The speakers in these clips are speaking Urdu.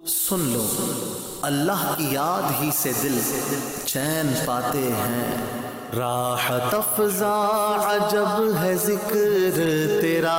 سن لو اللہ کی یاد ہی سے دل چین پاتے ہیں، راحت افزا عجب ہے ذکر تیرا۔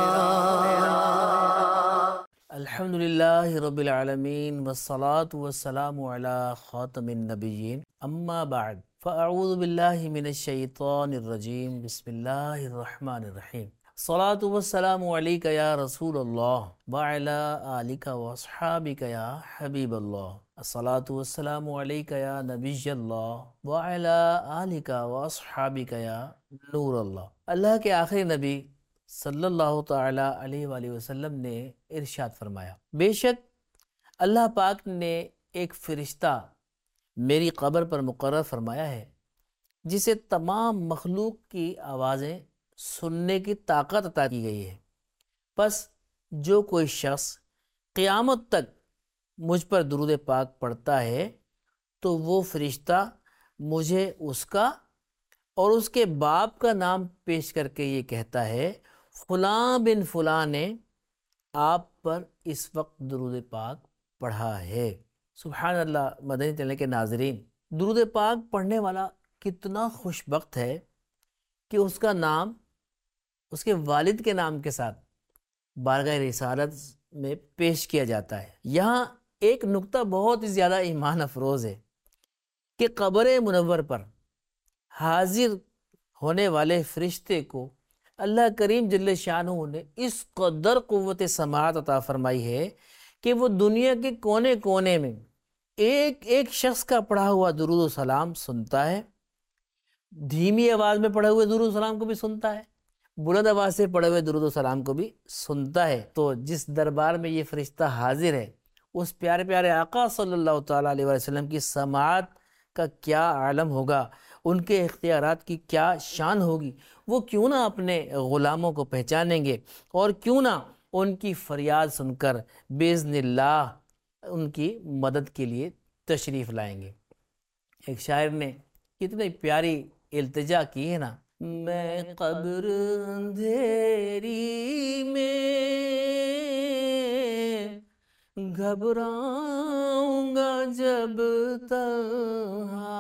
الحمدللہ رب العالمین والصلاة والسلام علی خاتم النبیین، اما بعد فاعوذ باللہ من الشیطان الرجیم، بسم اللہ الرحمن الرحیم۔ الصلاة والسلام علیک یا رسول اللہ وعلی آلک واصحابک یا حبیب اللہ۔ الصلاة والسلام علیک یا نبی اللہ وعلی آلک واصحابک یا نور اللہ۔ اللہ کے آخری نبی صلی اللہ تعالی علیہ وآلہ وسلم نے ارشاد فرمایا، بے شک اللہ پاک نے ایک فرشتہ میری قبر پر مقرر فرمایا ہے جسے تمام مخلوق کی آوازیں سننے کی طاقت عطا کی گئی ہے، پس جو کوئی شخص قیامت تک مجھ پر درود پاک پڑھتا ہے تو وہ فرشتہ مجھے اس کا اور اس کے باپ کا نام پیش کر کے یہ کہتا ہے، فلاں بن فلاں نے آپ پر اس وقت درود پاک پڑھا ہے۔ سبحان اللہ۔ مدنی چینل کے ناظرین، درود پاک پڑھنے والا کتنا خوش بخت ہے کہ اس کا نام اس کے والد کے نام کے ساتھ بارگاہ رسالت میں پیش کیا جاتا ہے۔ یہاں ایک نقطہ بہت ہی زیادہ ایمان افروز ہے کہ قبر منور پر حاضر ہونے والے فرشتے کو اللہ کریم جل شانہ نے اس قدر قوت سماعت عطا فرمائی ہے کہ وہ دنیا کے کونے کونے میں ایک ایک شخص کا پڑھا ہوا درود و سلام سنتا ہے، دھیمی آواز میں پڑھے ہوئے درود و سلام کو بھی سنتا ہے، بلند آواز سے پڑھے ہوئے درود و سلام کو بھی سنتا ہے۔ تو جس دربار میں یہ فرشتہ حاضر ہے، اس پیارے پیارے آقا صلی اللہ تعالیٰ علیہ وسلم کی سماعت کا کیا عالم ہوگا، ان کے اختیارات کی کیا شان ہوگی، وہ کیوں نہ اپنے غلاموں کو پہچانیں گے اور کیوں نہ ان کی فریاد سن کر باذن اللہ ان کی مدد کے لیے تشریف لائیں گے۔ ایک شاعر نے کتنی پیاری التجا کی ہے نا، میں قبر اندھیری میں گھبراؤں گا جب تنہا،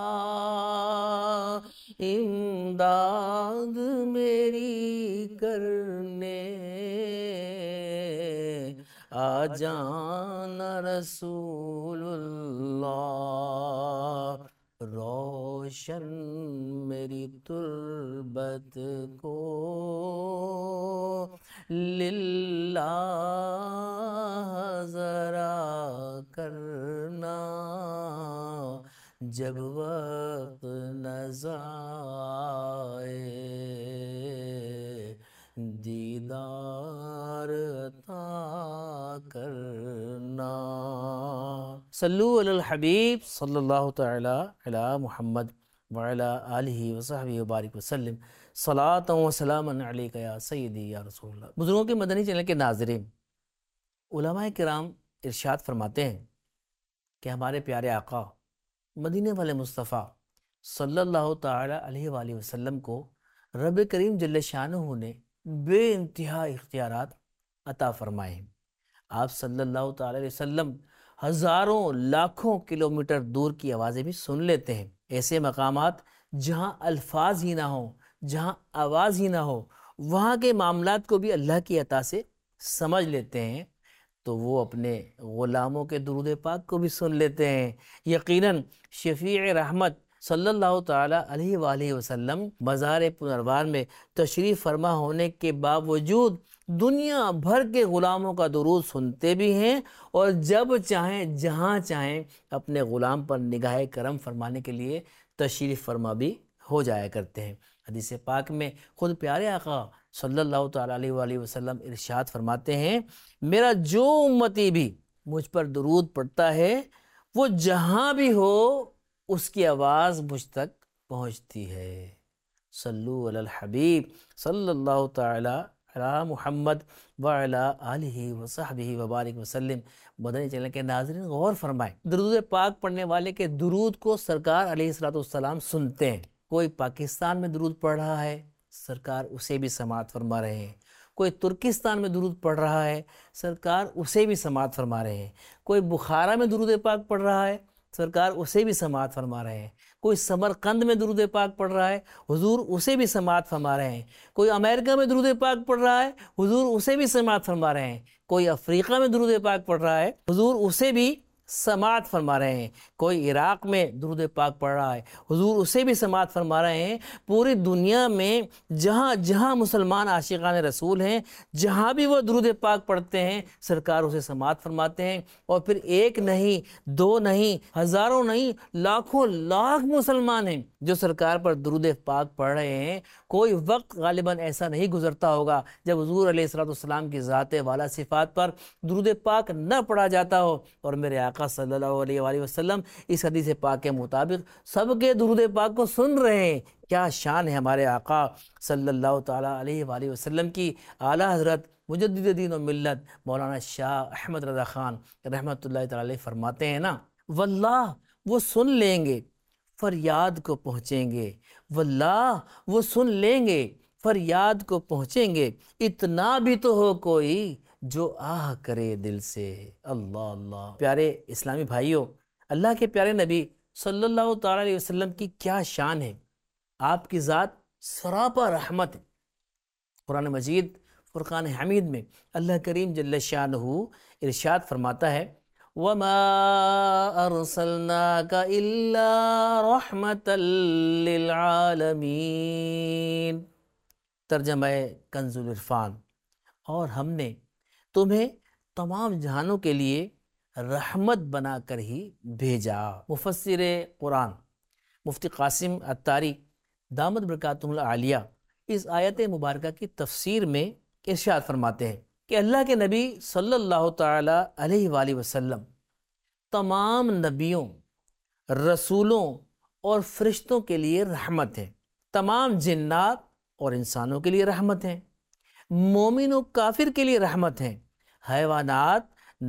امداد میری کرنے آ جانا رسول اللہ، روشن میری تربت کو للہ ذرا کرنا، جب وقت نظر آئے دیدار عطا کرنا۔ صلو علی الحبیب صلی اللہ تعالی علی محمد وعلی آلہ وصحبہ وبارک وسلم، صلاۃ و سلاما علیک یا سیدی یا رسول اللہ۔ بزرگوں کے مدنی چینل کے ناظرین، علماء کرام ارشاد فرماتے ہیں کہ ہمارے پیارے آقا مدینے والے مصطفیٰ صلی اللہ تعالی علیہ وآلہ وسلم کو رب کریم جل شانہ نے بے انتہا اختیارات عطا فرمائے ہیں۔ آپ صلی اللہ تعالی علیہ وسلم ہزاروں لاکھوں کلومیٹر دور کی آوازیں بھی سن لیتے ہیں۔ ایسے مقامات جہاں الفاظ ہی نہ ہوں، جہاں آواز ہی نہ ہو، وہاں کے معاملات کو بھی اللہ کی عطا سے سمجھ لیتے ہیں، تو وہ اپنے غلاموں کے درود پاک کو بھی سن لیتے ہیں۔ یقیناً شفیع رحمت صلی اللہ تعالی علیہ وآلہ وسلم مزار پنروار میں تشریف فرما ہونے کے باوجود دنیا بھر کے غلاموں کا درود سنتے بھی ہیں، اور جب چاہیں جہاں چاہیں اپنے غلام پر نگاہ کرم فرمانے کے لیے تشریف فرما بھی ہو جایا کرتے ہیں۔ حدیث پاک میں خود پیارے آقا صلی اللہ تعالی علیہ وآلہ وسلم ارشاد فرماتے ہیں، میرا جو امتی بھی مجھ پر درود پڑھتا ہے وہ جہاں بھی ہو اس کی آواز مجھ تک پہنچتی ہے۔ صلو علی الحبیب صلی اللہ تعالی علی محمد وعلی آلہ وصحبہ وبارک وسلم۔ مدنی چینل کے ناظرین غور فرمائیں، درود پاک پڑھنے والے کے درود کو سرکار علیہ السلام سنتے ہیں۔ کوئی پاکستان میں درود پڑھ رہا ہے، سرکار اسے بھی سماعت فرما رہے ہیں، کوئی ترکستان میں درود پڑھ رہا ہے، سرکار اسے بھی سماعت فرما رہے ہیں۔ کوئی بخارا میں درود پاک پڑھ رہا ہے، سرکار اسے بھی سماعت فرما رہے ہیں۔ کوئی سمرقند میں درود پاک پڑھ رہا ہے، حضور اسے بھی سماعت فرما رہے ہیں۔ کوئی امریکہ میں درود پاک پڑھ رہا ہے، حضور اسے بھی سماعت فرما رہے ہیں۔ کوئی افریقہ میں درود پاک پڑھ رہا ہے، حضور اسے بھی سماعت فرما رہے ہیں۔ کوئی عراق میں درود پاک پڑھ رہا ہے، حضور اسے بھی سماعت فرما رہے ہیں۔ پوری دنیا میں جہاں جہاں مسلمان عاشقان رسول ہیں، جہاں بھی وہ درود پاک پڑھتے ہیں، سرکار اسے سماعت فرماتے ہیں۔ اور پھر ایک نہیں، دو نہیں، ہزاروں نہیں، لاکھوں لاکھ مسلمان ہیں جو سرکار پر درود پاک پڑھ رہے ہیں۔ کوئی وقت غالباً ایسا نہیں گزرتا ہوگا جب حضور علیہ السلام کی ذات والا صفات پر درود پاک نہ پڑھا جاتا ہو۔ اور میرے آقا صلی اللہ علیہ وآلہ وسلم اس حدیث پاک کے مطابق سب کے درود پاک کو سن رہے ہیں۔ کیا شان ہے ہمارے آقا صلی اللہ تعالیٰ علیہ وآلہ وسلم کی۔ اعلیٰ حضرت مجدد دین و ملت مولانا شاہ احمد رضا خان رحمۃ اللہ تعالیٰ علیہ فرماتے ہیں نا، واللہ وہ سن لیں گے، فریاد کو پہنچیں گے۔ واللہ وہ سن لیں گے، فریاد کو پہنچیں گے۔ اتنا بھی تو ہو کوئی جو آہ کرے دل سے۔ اللہ اللہ۔ پیارے اسلامی بھائیوں، اللہ کے پیارے نبی صلی اللہ تعالیٰ علیہ وسلم کی کیا شان ہے۔ آپ کی ذات سراپا رحمت ہے۔ قرآن مجید فرقان حمید میں اللہ کریم جل شانہ ارشاد فرماتا ہے، وَمَا أَرْسَلْنَاكَ إِلَّا رَحْمَةً لِّلْعَالَمِينَ۔ ترجمہ کنز العرفان، اور ہم نے تمہیں تمام جہانوں کے لیے رحمت بنا کر ہی بھیجا۔ مفسر قرآن مفتی قاسم عطاری دامت برکاتہ العالیہ اس آیت مبارکہ کی تفسیر میں ارشاد فرماتے ہیں کہ اللہ کے نبی صلی اللہ تعالی علیہ وآلہ وسلم تمام نبیوں، رسولوں اور فرشتوں کے لیے رحمت ہیں، تمام جنات اور انسانوں کے لیے رحمت ہیں، مومن و کافر کے لیے رحمت ہیں، حیوانات،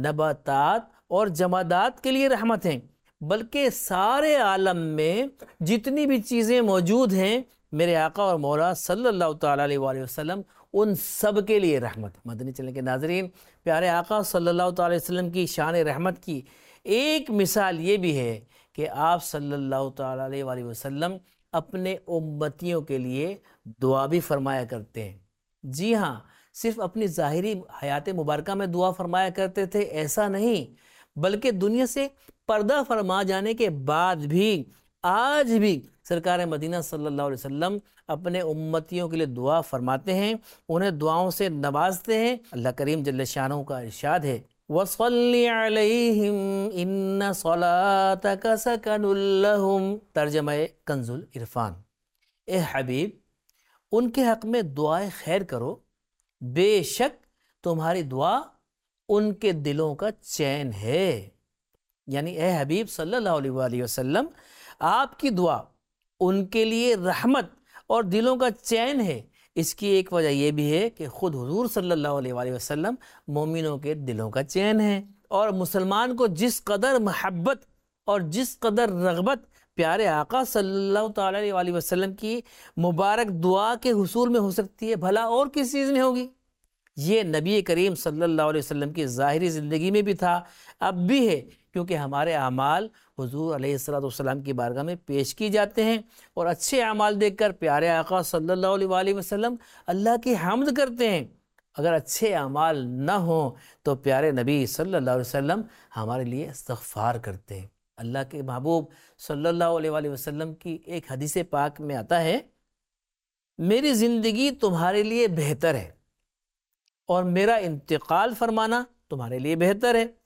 نباتات اور جمادات کے لیے رحمت ہیں، بلکہ سارے عالم میں جتنی بھی چیزیں موجود ہیں، میرے آقا اور مولا صلی اللہ تعالیٰ علیہ وآلہ وسلم ان سب کے لیے رحمت۔ مدنی چینل کے ناظرین، پیارے آقا صلی اللہ تعالیٰ علیہ وسلم کی شان رحمت کی ایک مثال یہ بھی ہے کہ آپ صلی اللہ تعالیٰ علیہ وآلہ وسلم اپنے امتیوں کے لیے دعا بھی فرمایا کرتے ہیں۔ جی ہاں، صرف اپنی ظاہری حیات مبارکہ میں دعا فرمایا کرتے تھے ایسا نہیں، بلکہ دنیا سے پردہ فرما جانے کے بعد بھی آج بھی سرکار مدینہ صلی اللہ علیہ وسلم اپنے امتیوں کے لیے دعا فرماتے ہیں، انہیں دعاؤں سے نوازتے ہیں۔ اللہ کریم جل شانہ کا ارشاد ہے، وَصَلِّ عَلَيْهِمْ إِنَّ صَلَاتَكَ سَكَنٌ لَهُمْ۔ ترجمہ کنز العرفان، اے حبیب ان کے حق میں دعائے خیر کرو، بے شک تمہاری دعا ان کے دلوں کا چین ہے۔ یعنی اے حبیب صلی اللہ علیہ وآلہ وسلم، آپ کی دعا ان کے لیے رحمت اور دلوں کا چین ہے۔ اس کی ایک وجہ یہ بھی ہے کہ خود حضور صلی اللہ علیہ وآلہ وسلم مومنوں کے دلوں کا چین ہے، اور مسلمان کو جس قدر محبت اور جس قدر رغبت پیارے آقا صلی اللہ تعالیٰ علیہ وآلہ وسلم کی مبارک دعا کے حصول میں ہو سکتی ہے، بھلا اور کس چیز میں ہوگی؟ یہ نبی کریم صلی اللہ علیہ وسلم کی ظاہری زندگی میں بھی تھا، اب بھی ہے، کیونکہ ہمارے اعمال حضور علیہ السلام کی بارگاہ میں پیش کی جاتے ہیں، اور اچھے اعمال دیکھ کر پیارے آقا صلی اللہ علیہ وآلہ وسلم اللہ کی حمد کرتے ہیں۔ اگر اچھے اعمال نہ ہوں تو پیارے نبی صلی اللہ علیہ وسلم ہمارے لیے استغفار کرتے ہیں۔ اللہ کے محبوب صلی اللہ علیہ وآلہ وسلم کی ایک حدیث پاک میں آتا ہے، میری زندگی تمہارے لیے بہتر ہے اور میرا انتقال فرمانا تمہارے لیے بہتر ہے۔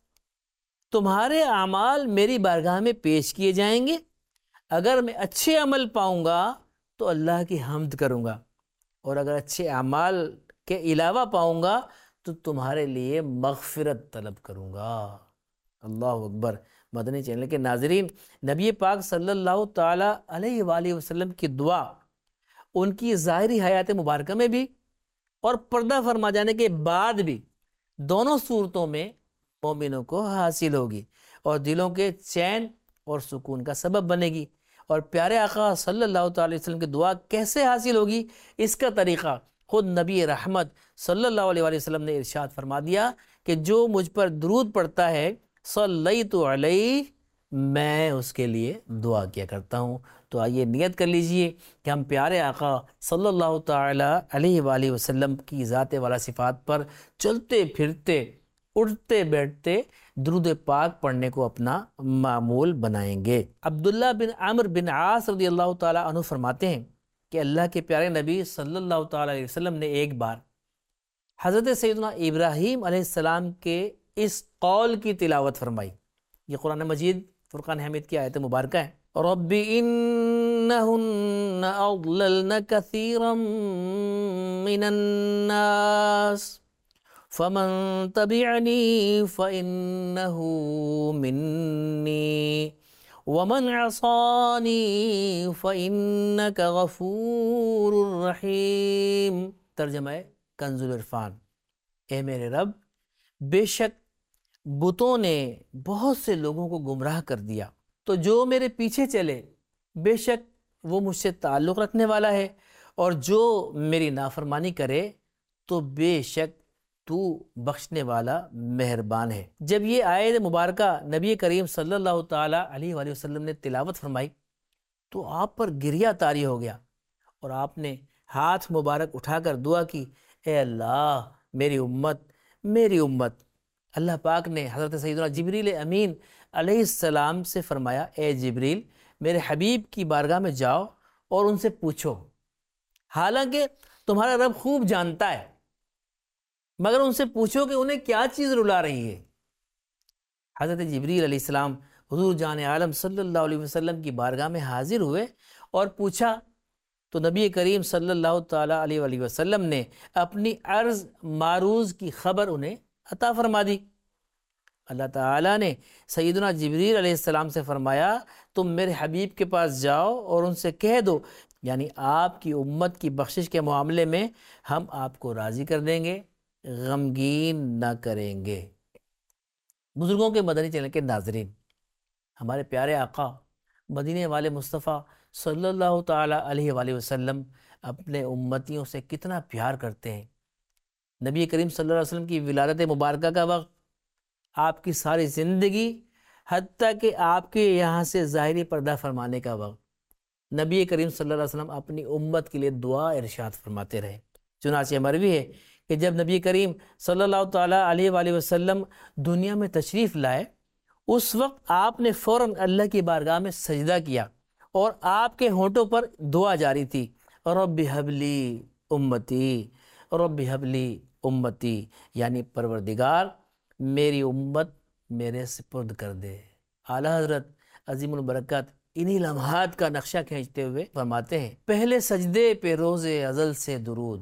تمہارے اعمال میری بارگاہ میں پیش کیے جائیں گے، اگر میں اچھے عمل پاؤں گا تو اللہ کی حمد کروں گا، اور اگر اچھے اعمال کے علاوہ پاؤں گا تو تمہارے لیے مغفرت طلب کروں گا۔ اللہ اکبر۔ مدنی چینل کے ناظرین، نبی پاک صلی اللہ تعالیٰ علیہ وآلہ وسلم کی دعا ان کی ظاہری حیات مبارکہ میں بھی اور پردہ فرما جانے کے بعد بھی دونوں صورتوں میں مومنوں کو حاصل ہوگی، اور دلوں کے چین اور سکون کا سبب بنے گی۔ اور پیارے آقا صلی اللہ تعالی وسلم کی دعا کیسے حاصل ہوگی، اس کا طریقہ خود نبی رحمت صلی اللہ علیہ وآلہ وسلم نے ارشاد فرما دیا کہ جو مجھ پر درود پڑھتا ہے صلیت علیہ، میں اس کے لیے دعا کیا کرتا ہوں۔ تو آئیے نیت کر لیجئے کہ ہم پیارے آقا صلی اللہ تعالی علیہ وآلہ وسلم کی ذات والا صفات پر چلتے پھرتے اٹھتے بیٹھتے درود پاک پڑھنے کو اپنا معمول بنائیں گے۔ عبداللہ بن عمرو بن عاص رضی اللہ تعالی عنہ فرماتے ہیں کہ اللہ کے پیارے نبی صلی اللہ تعالی علیہ وسلم نے ایک بار حضرت سیدنا ابراہیم علیہ السلام کے اس قول کی تلاوت فرمائی۔ یہ قرآن مجید فرقان حمید کی آیت مبارکہ ہے۔ رب انہن اضللن کثیرا من الناس فمن تبعنی فإنہ منی ومن عصانی فإنک غفور رحیم۔ ترجمہ کنز العرفان۔ اے میرے رب، بے شک بتوں نے بہت سے لوگوں کو گمراہ کر دیا، تو جو میرے پیچھے چلے بے شک وہ مجھ سے تعلق رکھنے والا ہے، اور جو میری نافرمانی کرے تو بے شک تو بخشنے والا مہربان ہے۔ جب یہ آیت مبارکہ نبی کریم صلی اللہ تعالی علیہ وآلہ وسلم نے تلاوت فرمائی تو آپ پر گریہ طاری ہو گیا، اور آپ نے ہاتھ مبارک اٹھا کر دعا کی، اے اللہ میری امت۔ اللہ پاک نے حضرت سیدنا جبریل امین علیہ السلام سے فرمایا، اے جبریل میرے حبیب کی بارگاہ میں جاؤ اور ان سے پوچھو، حالانکہ تمہارا رب خوب جانتا ہے، مگر ان سے پوچھو کہ انہیں کیا چیز رلا رہی ہے۔ حضرت جبریل علیہ السلام حضور جان عالم صلی اللہ علیہ وسلم کی بارگاہ میں حاضر ہوئے اور پوچھا، تو نبی کریم صلی اللہ تعالی علیہ وآلہ وسلم نے اپنی عرض معروض کی خبر انہیں عطا فرما دی۔ اللہ تعالیٰ نے سیدنا جبریل علیہ السلام سے فرمایا، تم میرے حبیب کے پاس جاؤ اور ان سے کہہ دو، یعنی آپ کی امت کی بخشش کے معاملے میں ہم آپ کو راضی کر دیں گے، غمگین نہ کریں گے۔ بزرگوں کے مدنی چینل کے ناظرین، ہمارے پیارے آقا مدینے والے مصطفیٰ صلی اللہ تعالی علیہ وآلہ وسلم اپنے امتیوں سے کتنا پیار کرتے ہیں۔ نبی کریم صلی اللہ علیہ وسلم کی ولادت مبارکہ کا وقت، آپ کی ساری زندگی، حتیٰ کہ آپ کے یہاں سے ظاہری پردہ فرمانے کا وقت، نبی کریم صلی اللہ علیہ وسلم اپنی امت کے لیے دعا ارشاد فرماتے رہے۔ چنانچہ مروی ہے کہ جب نبی کریم صلی اللہ تعالیٰ علیہ وآلہ وسلم دنیا میں تشریف لائے، اس وقت آپ نے فوراً اللہ کی بارگاہ میں سجدہ کیا، اور آپ کے ہونٹوں پر دعا جاری تھی، رب حبلی امتی، رب حبلی امتی، یعنی پروردگار میری امت میرے سپرد کر دے۔ اعلیٰ حضرت عظیم البرکت انہی لمحات کا نقشہ کھینچتے ہوئے فرماتے ہیں، پہلے سجدے پہ روز ازل سے درود،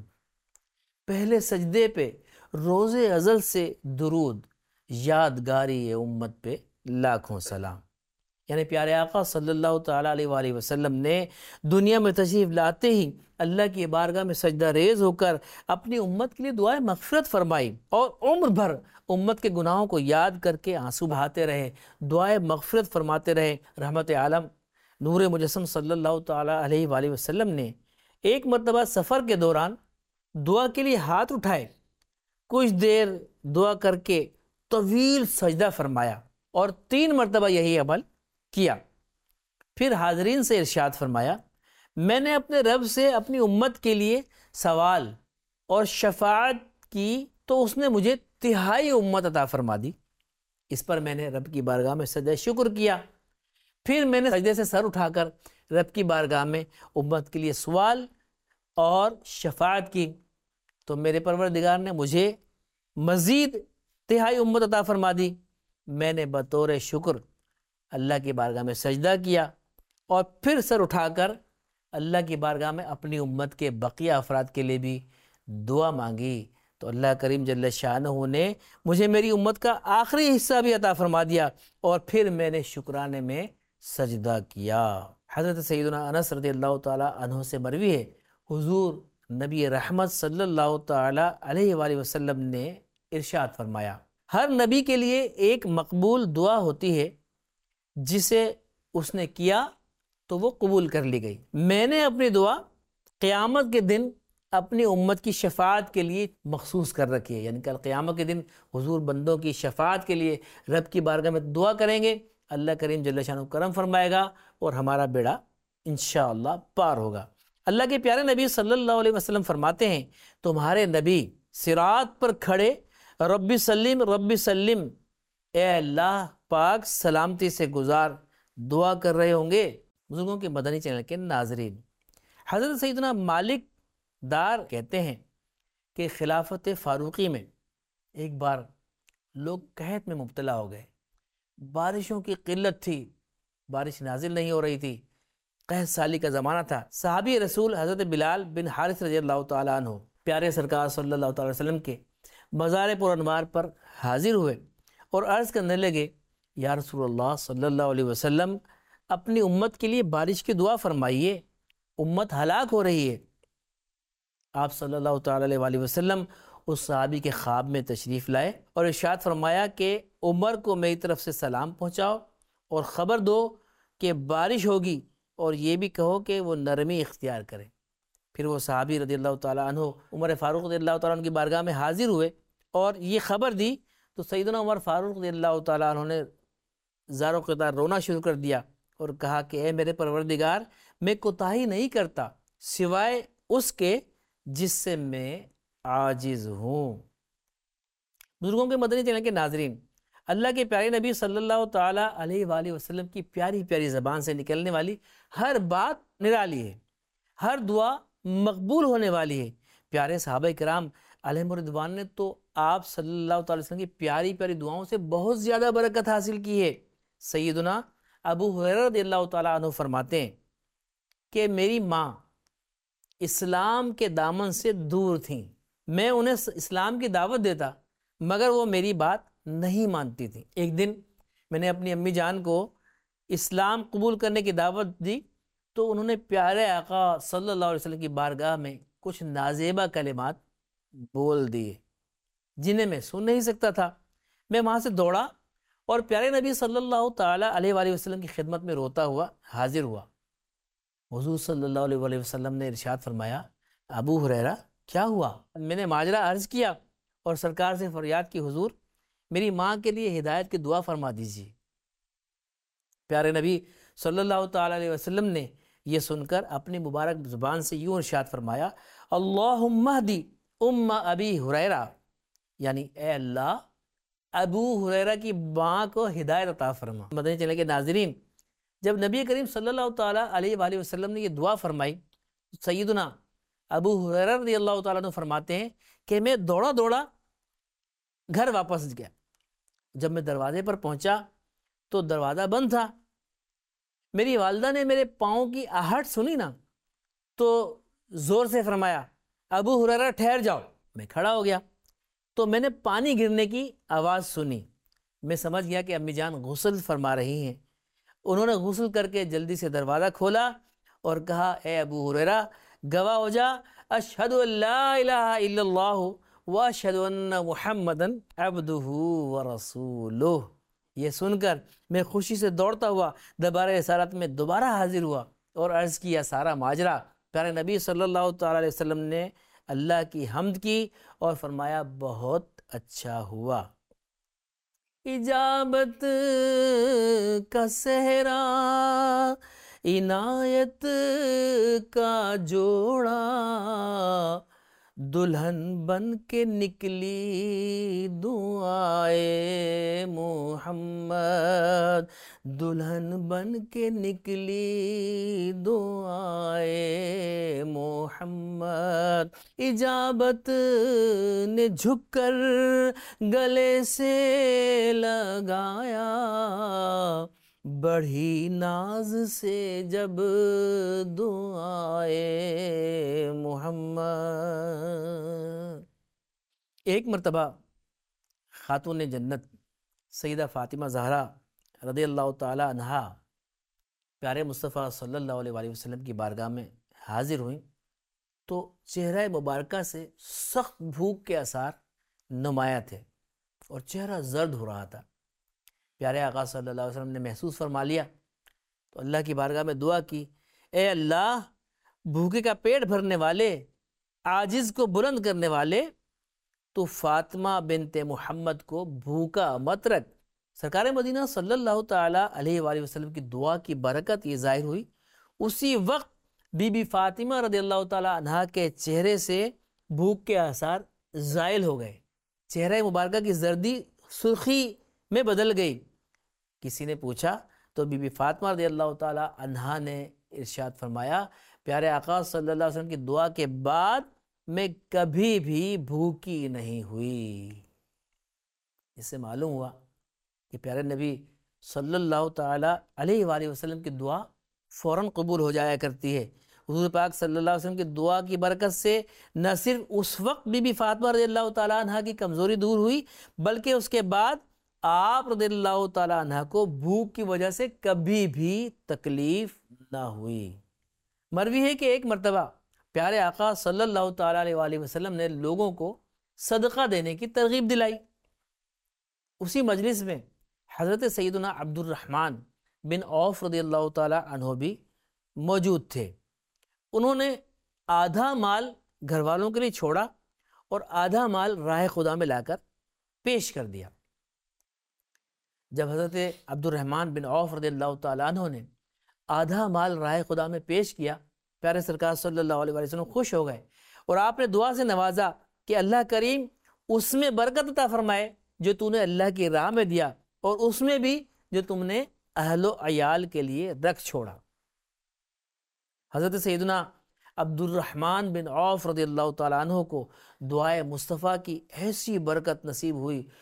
پہلے سجدے پہ روز ازل سے درود، یادگاری امت پہ لاکھوں سلام۔ یعنی پیارے آقا صلی اللہ تعالیٰ علیہ وآلہ وسلم نے دنیا میں تشریف لاتے ہی اللہ کی بارگاہ میں سجدہ ریز ہو کر اپنی امت کے لیے دعائیں مغفرت فرمائی، اور عمر بھر امت کے گناہوں کو یاد کر کے آنسو بہاتے رہے، دعائیں مغفرت فرماتے رہے۔ رحمت عالم نور مجسم صلی اللہ تعالیٰ علیہ وآلہ وسلم نے ایک مرتبہ سفر کے دوران دعا کے لیے ہاتھ اٹھائے، کچھ دیر دعا کر کے طویل سجدہ فرمایا، اور 3 مرتبہ یہی عمل کیا۔ پھر حاضرین سے ارشاد فرمایا، میں نے اپنے رب سے اپنی امت کے لیے سوال اور شفاعت کی تو اس نے مجھے 1/3 امت عطا فرما دی۔ اس پر میں نے رب کی بارگاہ میں سجدہ شکر کیا، پھر میں نے سجدے سے سر اٹھا کر رب کی بارگاہ میں امت کے لیے سوال اور شفاعت کی، تو میرے پروردگار نے مجھے مزید 1/3 امت عطا فرما دی۔ میں نے بطور شکر اللہ کی بارگاہ میں سجدہ کیا، اور پھر سر اٹھا کر اللہ کی بارگاہ میں اپنی امت کے بقیہ افراد کے لیے بھی دعا مانگی، تو اللہ کریم جل شانہ نے مجھے میری امت کا آخری حصہ بھی عطا فرما دیا، اور پھر میں نے شکرانے میں سجدہ کیا۔ حضرت سیدنا انس رضی اللہ تعالیٰ عنہ سے مروی ہے، حضور نبی رحمت صلی اللہ تعالیٰ علیہ وآلہ وسلم نے ارشاد فرمایا، ہر نبی کے لیے ایک مقبول دعا ہوتی ہے، جسے اس نے کیا تو وہ قبول کر لی گئی۔ میں نے اپنی دعا قیامت کے دن اپنی امت کی شفاعت کے لیے مخصوص کر رکھی ہے، یعنی کل قیامت کے دن حضور بندوں کی شفاعت کے لیے رب کی بارگاہ میں دعا کریں گے، اللہ کریم جل شانہ کرم فرمائے گا اور ہمارا بیڑا انشاءاللہ پار ہوگا۔ اللہ کے پیارے نبی صلی اللہ علیہ وسلم فرماتے ہیں تمہارے نبی صراط پر کھڑے رب سلم اے اللہ پاک سلامتی سے گزار دعا کر رہے ہوں گے۔ بزرگوں کے مدنی چینل کے ناظرین، حضرت سیدنا مالک دار کہتے ہیں کہ خلافت فاروقی میں ایک بار لوگ قحط میں مبتلا ہو گئے، بارشوں کی قلت تھی، بارش نازل نہیں ہو رہی تھی، قحط سالی کا زمانہ تھا۔ صحابی رسول حضرت بلال بن حارث رضی اللہ تعالیٰ عنہ پیارے سرکار صلی اللہ تعالیٰ وسلم کے مزار پر انوار پر حاضر ہوئے اور عرض کرنے لگے یا رسول اللہ صلی اللہ علیہ وسلم اپنی امت کے لیے بارش کی دعا فرمائیے، امت ہلاک ہو رہی ہے۔ آپ صلی اللہ تعالیٰ علیہ وسلم اس صحابی کے خواب میں تشریف لائے اور ارشاد فرمایا کہ عمر کو میری طرف سے سلام پہنچاؤ اور خبر دو کہ بارش ہوگی، اور یہ بھی کہو کہ وہ نرمی اختیار کرے۔ پھر وہ صحابی رضی اللہ تعالیٰ عنہ عمر فاروق رضی اللہ تعالیٰ عنہ کی بارگاہ میں حاضر ہوئے اور یہ خبر دی تو سیدنا عمر فاروق رضی اللہ تعالیٰ عنہ نے زار و قطار رونا شروع کر دیا اور کہا کہ اے میرے پروردگار، میں کوتاہی نہیں کرتا سوائے اس کے جس سے میں عاجز ہوں۔ بزرگوں کے مدنی چینل کے ناظرین، اللہ کے پیارے نبی صلی اللہ تعالیٰ علیہ وآلہ وسلم کی پیاری پیاری زبان سے نکلنے والی ہر بات نرالی ہے، ہر دعا مقبول ہونے والی ہے۔ پیارے صحابہ کرام علیہم رضوان نے تو آپ صلی اللہ تعالی وسلم کی پیاری پیاری دعاؤں سے بہت زیادہ برکت حاصل کی ہے۔ سیدنا ابو ہریرہ رضی اللہ تعالیٰ عنہ فرماتے ہیں کہ میری ماں اسلام کے دامن سے دور تھیں، میں انہیں اسلام کی دعوت دیتا مگر وہ میری بات نہیں مانتی تھی۔ ایک دن میں نے اپنی امی جان کو اسلام قبول کرنے کی دعوت دی تو انہوں نے پیارے آقا صلی اللہ علیہ وسلم کی بارگاہ میں کچھ نازیبہ کلمات بول دیے جنہیں میں سن نہیں سکتا تھا۔ میں وہاں سے دوڑا اور پیارے نبی صلی اللہ تعالیٰ علیہ وآلہ وسلم کی خدمت میں روتا ہوا حاضر ہوا۔ حضور صلی اللہ علیہ وآلہ وسلم نے ارشاد فرمایا ابو ہریرہ کیا ہوا؟ میں نے ماجرا عرض کیا اور سرکار سے فریاد کی حضور میری ماں کے لیے ہدایت کی دعا فرما دیجیے۔ پیارے نبی صلی اللہ تعالیٰ علیہ وسلم نے یہ سن کر اپنی مبارک زبان سے یوں ارشاد فرمایا اللہم اہدی ام ابی ہریرہ، یعنی اے اللہ ابو ہریرہ کی ماں کو ہدایت عطا فرما۔ مدنی چینل کے ناظرین، جب نبی کریم صلی اللہ تعالیٰ علیہ وآلہ وسلم نے یہ دعا فرمائی، سیدنا ابو ہریرہ رضی اللہ تعالیٰ عنہ فرماتے ہیں کہ میں دوڑا دوڑا گھر واپس گیا۔ جب میں دروازے پر پہنچا تو دروازہ بند تھا۔ میری والدہ نے میرے پاؤں کی آہٹ سنی نا تو زور سے فرمایا ابو ہریرہ ٹھہر جاؤ۔ میں کھڑا ہو گیا تو میں نے پانی گرنے کی آواز سنی۔ میں سمجھ گیا کہ امی جان غسل فرما رہی ہیں۔ انہوں نے غسل کر کے جلدی سے دروازہ کھولا اور کہا اے ابو ہریرہ گواہ ہو جا اشہد ان لا الہ الا اللہ واشہد ان محمدًا عبدہ ورسولہ۔ یہ سن کر میں خوشی سے دوڑتا ہوا دربار رسالت میں دوبارہ حاضر ہوا اور عرض کیا سارا ماجرا۔ پیارے نبی صلی اللہ تعالیٰ علیہ وسلم نے اللہ کی حمد کی اور فرمایا بہت اچھا ہوا۔ اجابت کا صحرا عنایت کا جوڑا دلہن بن کے نکلی دعائے محمد، دلہن بن کے نکلی دعائے محمد۔ اجابت نے جھک کر گلے سے لگایا، بڑھی ناز سے جب دعائے محمد۔ ایک مرتبہ خاتون جنت سیدہ فاطمہ زہرا رضی اللہ تعالیٰ عنہا پیارے مصطفیٰ صلی اللہ علیہ وآلہ وسلم کی بارگاہ میں حاضر ہوئیں تو چہرہ مبارکہ سے سخت بھوک کے آثار نمایاں تھے اور چہرہ زرد ہو رہا تھا۔ پیارے آقا صلی اللہ علیہ وسلم نے محسوس فرما لیا تو اللہ کی بارگاہ میں دعا کی اے اللہ بھوکے کا پیٹ بھرنے والے عاجز کو بلند کرنے والے، تو فاطمہ بنت محمد کو بھوکا مت رکھ۔ سرکار مدینہ صلی اللہ تعالی علیہ وآلہ وسلم کی دعا کی برکت یہ ظاہر ہوئی۔ اسی وقت بی بی فاطمہ رضی اللہ تعالی عنہا کے چہرے سے بھوک کے آثار زائل ہو گئے، چہرہ مبارکہ کی زردی سرخی میں بدل گئی۔ کسی نے پوچھا تو بی بی فاطمہ رضی اللہ تعالی عنہا نے ارشاد فرمایا، پیارے آقا صلی اللہ علیہ وسلم کی دعا کے بعد میں کبھی بھی بھوکی نہیں ہوئی۔ اس سے معلوم ہوا کہ پیارے نبی صلی اللہ تعالی علیہ وآلہ وسلم کی دعا فوراً قبول ہو جایا کرتی ہے۔ حضور پاک صلی اللہ علیہ وسلم کی دعا کی برکت سے نہ صرف اس وقت بی بی فاطمہ رضی اللہ تعالیٰ عنہ کی کمزوری دور ہوئی، بلکہ اس کے بعد آپ رضی اللہ تعالیٰ عنہ کو بھوک کی وجہ سے کبھی بھی تکلیف نہ ہوئی۔ مروی ہے کہ ایک مرتبہ پیارے آقا صلی اللہ تعالیٰ علیہ وآلہ وسلم نے لوگوں کو صدقہ دینے کی ترغیب دلائی۔ اسی مجلس میں حضرت سیدنا عبد الرحمن بن عوف رضی اللہ تعالیٰ عنہ بھی موجود تھے۔ انہوں نے آدھا مال گھر والوں کے لیے چھوڑا اور آدھا مال راہ خدا میں لا کر پیش کر دیا۔ جب حضرت عبد الرحمن بن عوف رضی اللہ تعالیٰ عنہ نے آدھا مال راہ خدا میں پیش کیا، پیارے سرکار صلی اللہ علیہ وسلم خوش ہو گئے اور آپ نے دعا سے نوازا کہ اللہ کریم اس میں برکت عطا فرمائے جو تو نے اللہ کی راہ میں دیا، اور اس میں بھی جو تم نے اہل و عیال کے لیے رکھ چھوڑا۔ حضرت سیدنا عبد الرحمن بن عوف رضی اللہ تعالیٰ عنہ کو دعائے مصطفیٰ کی ایسی برکت نصیب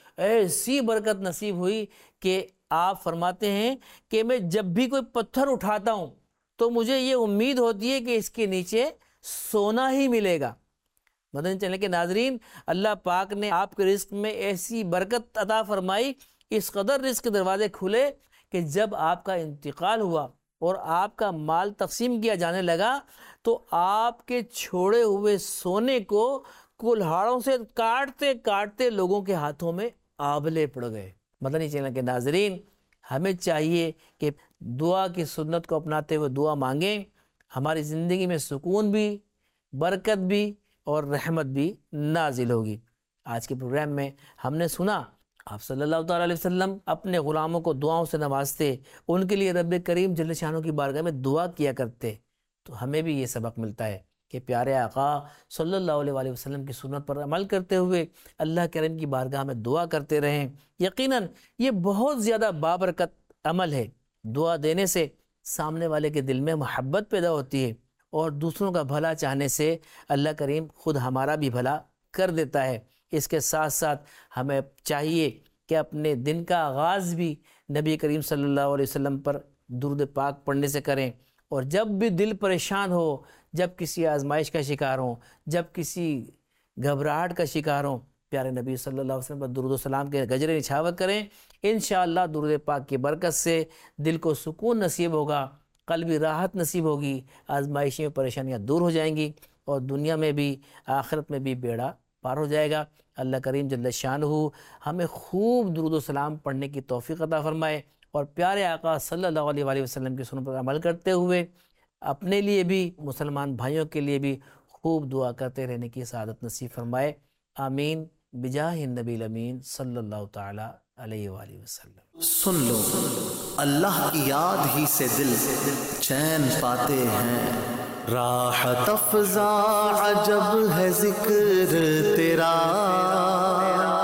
ہوئی کہ آپ فرماتے ہیں کہ میں جب بھی کوئی پتھر اٹھاتا ہوں تو مجھے یہ امید ہوتی ہے کہ اس کے نیچے سونا ہی ملے گا۔ مدنی چینل کے ناظرین، اللہ پاک نے آپ کے رزق میں ایسی برکت عطا فرمائی، اس قدر رزق کے دروازے کھلے کہ جب آپ کا انتقال ہوا اور آپ کا مال تقسیم کیا جانے لگا تو آپ کے چھوڑے ہوئے سونے کو کلہاڑوں سے کاٹتے کاٹتے لوگوں کے ہاتھوں میں آبلے پڑ گئے۔ مدنی چینل کے ناظرین، ہمیں چاہیے کہ دعا کی سنت کو اپناتے ہوئے دعا مانگیں، ہماری زندگی میں سکون بھی، برکت بھی اور رحمت بھی نازل ہوگی۔ آج کے پروگرام میں ہم نے سنا آپ صلی اللہ تعالیٰ علیہ وسلم اپنے غلاموں کو دعاؤں سے نوازتے، ان کے لیے رب کریم جل شانہ کی بارگاہ میں دعا کیا کرتے۔ تو ہمیں بھی یہ سبق ملتا ہے کہ پیارے آقا صلی اللہ علیہ وآلہ وسلم کی سنت پر عمل کرتے ہوئے اللہ کریم کی بارگاہ میں دعا کرتے رہیں۔ یقیناً یہ بہت زیادہ بابرکت عمل ہے۔ دعا دینے سے سامنے والے کے دل میں محبت پیدا ہوتی ہے اور دوسروں کا بھلا چاہنے سے اللہ کریم خود ہمارا بھی بھلا کر دیتا ہے۔ اس کے ساتھ ساتھ ہمیں چاہیے کہ اپنے دن کا آغاز بھی نبی کریم صلی اللہ علیہ وسلم پر درود پاک پڑھنے سے کریں، اور جب بھی دل پریشان ہو، جب کسی آزمائش کا شکار ہوں، جب کسی گھبراہٹ کا شکار ہوں، پیارے نبی صلی اللہ علیہ وسلم پر درود و سلام کے گجرے نچھاور کریں۔ انشاءاللہ درود پاک کی برکت سے دل کو سکون نصیب ہوگا، قلبی راحت نصیب ہوگی، آزمائشیں پریشانیاں دور ہو جائیں گی، اور دنیا میں بھی آخرت میں بھی بیڑا پار ہو جائے گا۔ اللہ کریم جل شانہ ہمیں خوب درود و سلام پڑھنے کی توفیق عطا فرمائے، اور پیارے آقا صلی اللہ علیہ وآلہ وسلم کی سنت پر عمل کرتے ہوئے اپنے لیے بھی، مسلمان بھائیوں کے لیے بھی خوب دعا کرتے رہنے کی سعادت نصیب فرمائے۔ آمین بجاہ النبی الامین صلی اللہ تعالی علیہ وآلہ وسلم۔ سن لو، اللہ کی یاد ہی سے دل چین پاتے ہیں، راحت افزا عجب ہے ذکر تیرا،